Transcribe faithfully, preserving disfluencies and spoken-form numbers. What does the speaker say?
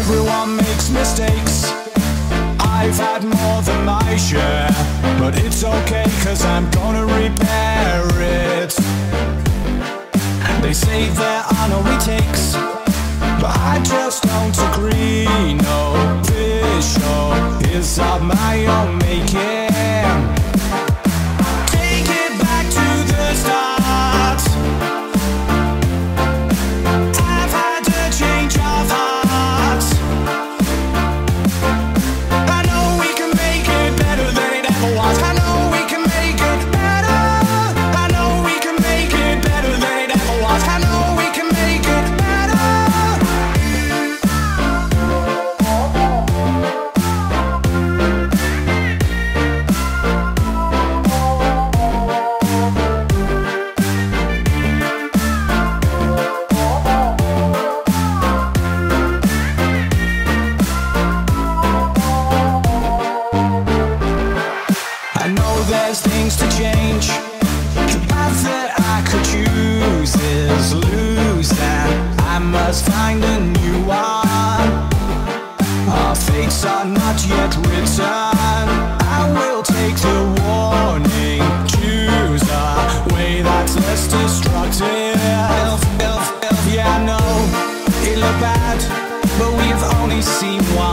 Everyone makes mistakes. I've had more than my share, but it's okay, cause I'm gonna repair it. They say there are no retakes, but I just don't agree. No, this show is of my own making. Take it back to the start. I've had a change of heart. I know we can make it better than it ever was. I know we can make it better. I know we can make it better than it ever was. I know we can make it better. I know there's things to change. The path that I could choose is lose, and I must find a new one. Our fates are not yet written. I will take the warning, choose a way that's less destructive. Yeah, I know it looked bad, but we've only seen one.